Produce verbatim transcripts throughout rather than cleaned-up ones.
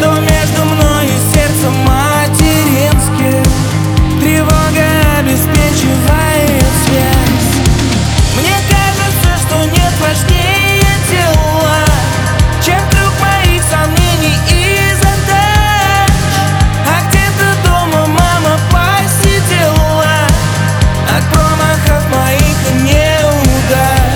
что между мной и сердцем материнским тревога обеспечивает связь. Мне кажется, что нет важнее дела, чем круг моих сомнений и задач. А где-то дома мама посидела от промахов моих и неудач.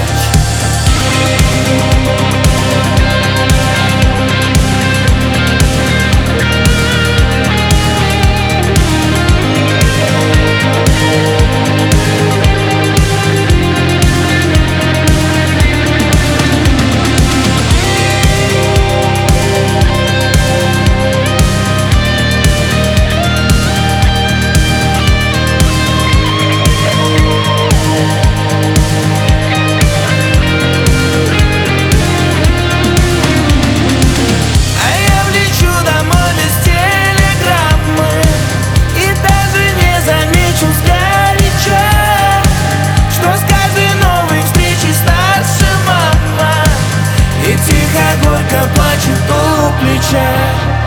Горько плачет у плеча.